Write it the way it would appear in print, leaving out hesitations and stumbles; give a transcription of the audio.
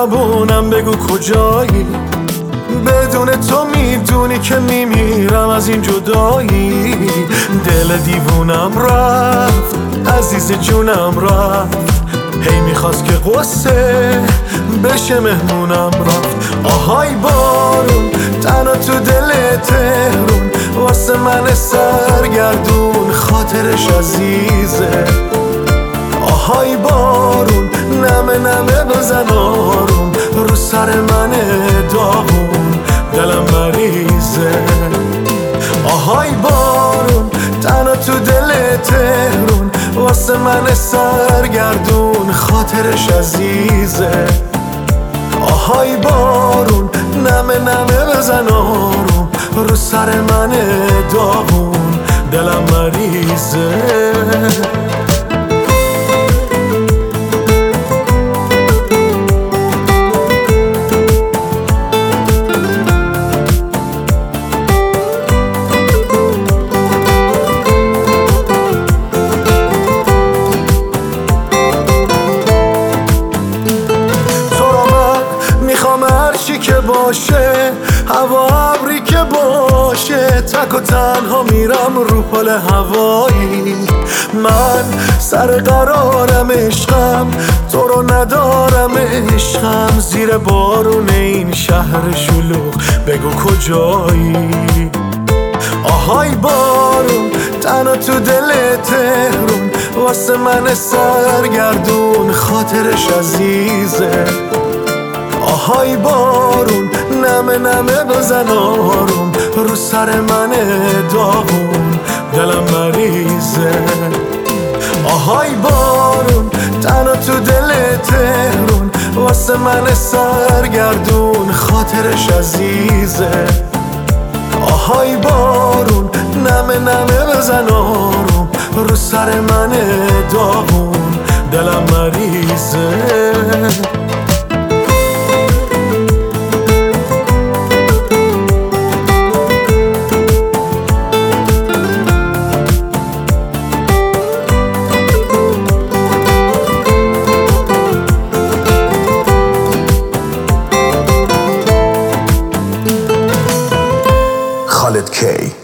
زبونم بگو کجایی، بدون تو میدونی که میمیرم از این جدایی. دل دیوونم رفت، عزیز جونم رفت، هی میخواست که قصه بشه مهمونم رفت. آهای بارون تنها تو دل تهرون، واسه من سرگردون خاطرش عزیزه. آهای بارون نمه نمه بزن آروم، رو سر من داغون دلم مریضه. آهای بارون تنها تو دل تهرون، واسه من سرگردون خاطرش عزیزه. آهای بارون نمه نمه بزن آروم، رو سر من داغون دلم مریضه. هرچی که باشه، هوا ابری که باشه، تک و تنها میرم رو پل هوایی. من سر قرارم عشقم، تو رو ندارم عشقم، زیر بارون این شهر شلوغ بگو کجایی. آهای بارون تنها تو دل تهرون، واسه من سرگردون خاطرش عزیزه. آهای بارون نمه نمه بزن آروم، رو سر من داغون دلم مریضه. آهای بارون تنها تو دل تهرون، واسه من سرگردون خاطرش عزیزه. آهای بارون نمه نمه بزن آروم، رو سر من داغون دلم مریضه. Khaled K